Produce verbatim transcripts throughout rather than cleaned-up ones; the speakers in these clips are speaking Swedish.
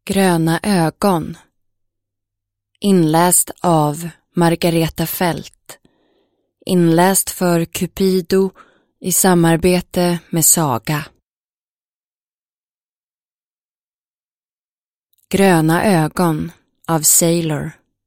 Gröna ögon. Inläst av Margareta Fält. Inläst för Cupido i samarbete med Saga. Gröna ögon av Sailor.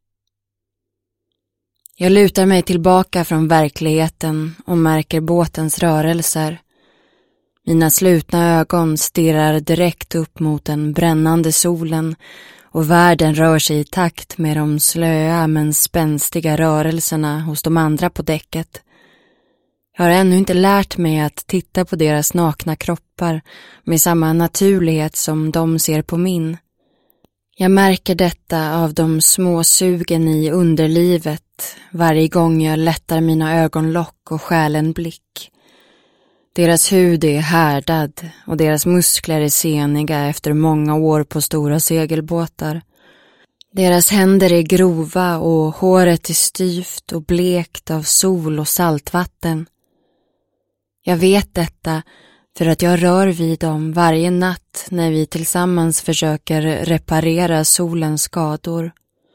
Jag lutar mig tillbaka från verkligheten och märker båtens rörelser. Mina slutna ögon stirrar direkt upp mot den brännande solen och världen rör sig i takt med de slöa men spänstiga rörelserna hos de andra på däcket. Jag har ännu inte lärt mig att titta på deras nakna kroppar med samma naturlighet som de ser på min. Jag märker detta av de små sugen i underlivet varje gång jag lättar mina ögonlock och stjäl en blick. Deras hud är härdad och deras muskler är seniga efter många år på stora segelbåtar. Deras händer är grova och håret är styvt och blekt av sol och saltvatten. Jag vet detta för att jag rör vid dem varje natt när vi tillsammans försöker reparera solens skador.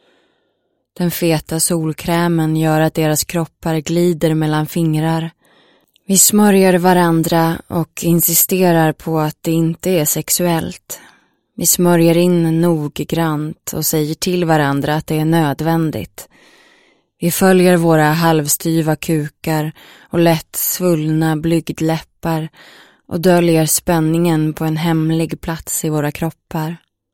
Den feta solkrämen gör att deras kroppar glider mellan fingrar. Vi smörjer varandra och insisterar på att det inte är sexuellt. Vi smörjer in noggrant och säger till varandra att det är nödvändigt. Vi följer våra halvstyva kukar och lätt svullna blygdläppar och döljer spänningen på en hemlig plats i våra kroppar.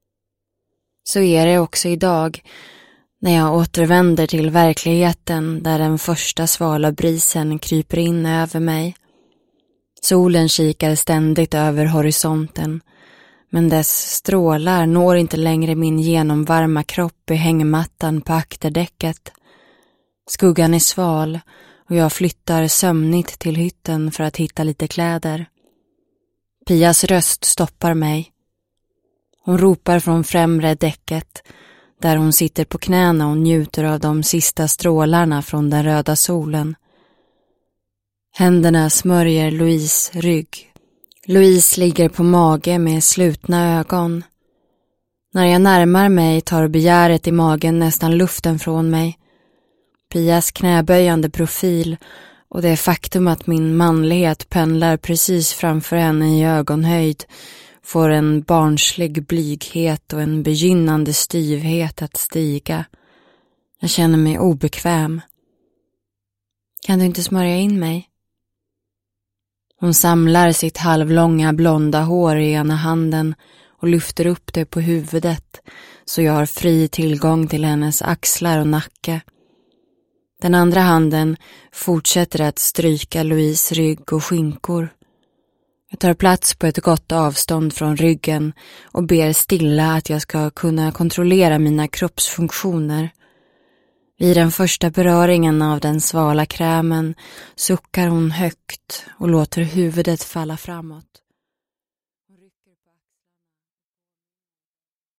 Så är det också idag när jag återvänder till verkligheten där den första svala brisen kryper in över mig. Solen kikar ständigt över horisonten, men dess strålar når inte längre min genomvarma kropp i hängmattan på akterdäcket. Skuggan är sval och jag flyttar sömnigt till hytten för att hitta lite kläder. Pias röst stoppar mig. Hon ropar från främre däcket där hon sitter på knäna och njuter av de sista strålarna från den röda solen. Händerna smörjer Louise rygg. Louise ligger på mage med slutna ögon. När jag närmar mig tar begäret i magen nästan luften från mig. Pias knäböjande profil och det faktum att min manlighet pendlar precis framför henne i ögonhöjd får en barnslig blyghet och en begynnande styvhet att stiga. Jag känner mig obekväm. Kan du inte smörja in mig? Hon samlar sitt halvlånga blonda hår i ena handen och lyfter upp det på huvudet så jag har fri tillgång till hennes axlar och nacke. Den andra handen fortsätter att stryka Louise rygg och skinkor. Jag tar plats på ett gott avstånd från ryggen och ber stilla att jag ska kunna kontrollera mina kroppsfunktioner. Vid den första beröringen av den svala krämen suckar hon högt och låter huvudet falla framåt.